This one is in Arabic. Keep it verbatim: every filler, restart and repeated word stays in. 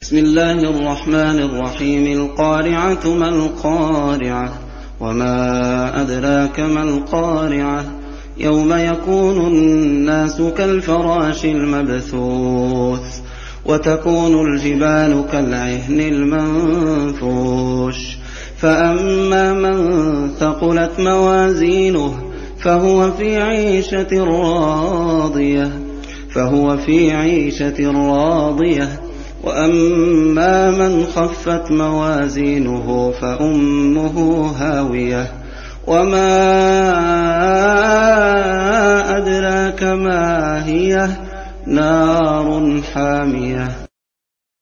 بسم الله الرحمن الرحيم القارعة ما القارعة وما أدراك ما القارعة يوم يكون الناس كالفراش المبثوث وتكون الجبال كالعهن المنفوش فأما من ثقلت موازينه فهو في عيشة راضية فهو في عيشة راضية وأما من خفت موازينه فأمه هاوية وما أدراك ما هي نار حامية.